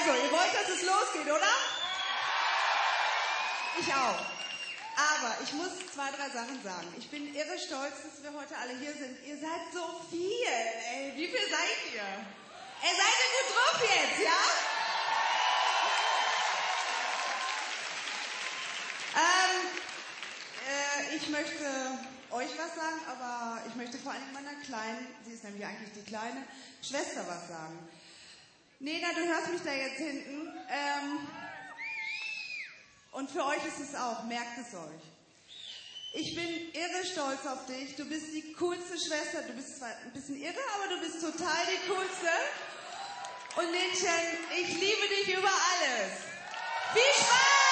Also, ihr wollt, dass es losgeht, oder? Ich auch. Aber ich muss 2, 3 Sachen sagen. Ich bin irre stolz, dass wir heute alle hier sind. Ihr seid so viel, ey. Wie viel seid ihr? Ey, seid ihr gut drauf jetzt, ja? Ich möchte euch was sagen, aber ich möchte vor allem meiner Kleinen, sie ist nämlich eigentlich die kleine Schwester, was sagen. Nena, du hörst mich da jetzt hinten. Und für euch ist es auch, merkt es euch. Ich bin irre stolz auf dich. Du bist die coolste Schwester. Du bist zwar ein bisschen irre, aber du bist total die coolste. Und Linchen, ich liebe dich über alles. Viel Spaß!